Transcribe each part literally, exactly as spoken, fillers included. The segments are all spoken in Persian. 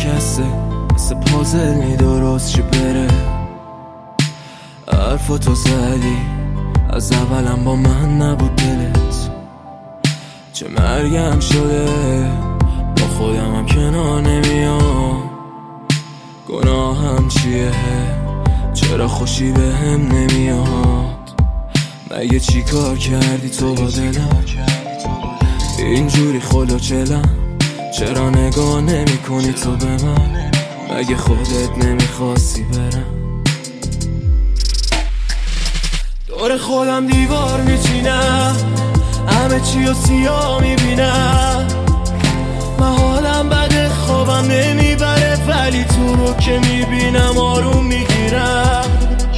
شکسته مثل پازل نی درست چی بره. حرفاتو زدی از اولم با من نبود دلت، چه مرگم شده با خودم هم کنار نمیام. گناهم چیه چرا خوشی به هم نمیاد؟ مگه چی کار کردی تو با دلم اینجوری خلا چلم؟ چرا نگاه نمی کنی تو به من؟ مگه خودت نمیخواستی برم؟ دور خودم دیوار میچینم، همه چی و سیاه میبینم. من حالم بده خوابم نمیبره، ولی تو رو که میبینم آروم میگیرم.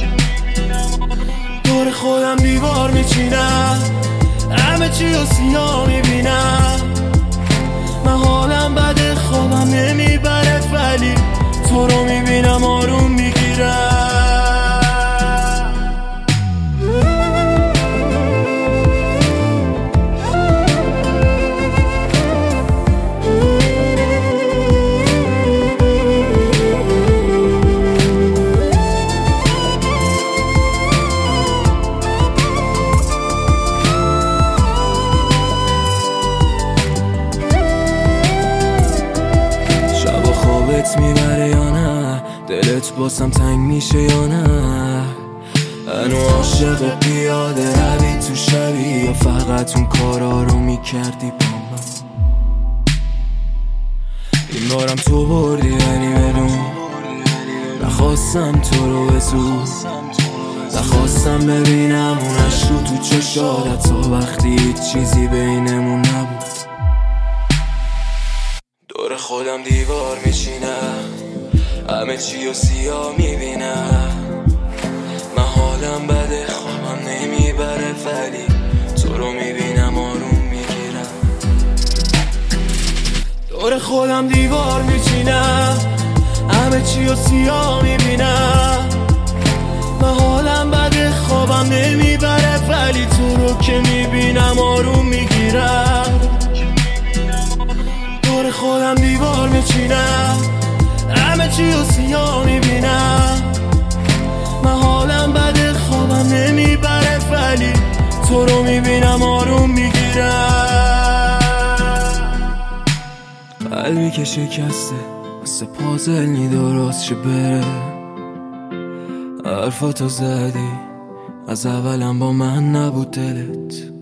دور خودم دیوار میچینم، همه چی و سیاه میبینم. من حالم بده خوابم نمیبره، ولی تو رو میبینم آروم میگیرم. میبره یا نه؟ دلت باسم تنگ میشه یا نه؟ هنو عاشق و پیاده روی تو شبی، یا فقط اون کارا رو میکردی با من؟ این بارم تو بردی ولی بدون، نخواستم تو رو بزود، نخواستم ببینم اون عشق رو تو چشادت تا وقتی هیچ چیزی بینمون نبود. دور خودم دیوار میچینم، همه چی و سیاه میبینم. من حالم بده خوابم نمیبره، ولی تو رو میبینم آروم میگیرم. دور خودم دیوار میچینم، همه چی و سیاه میبینم. من حالم بده خوابم نمیبره، ولی تو رو که میبینم آروم میگیرم. دور خودم دیوار میچینم، همه چی و سیاه میبینم. من حالم بده خوابم نمیبره، ولی تو رو میبینم آروم میگیرم. قلبی که شکسته مثل پازل نی درست چه بره. حرفاتو زدی از اولم با من نبود دلت،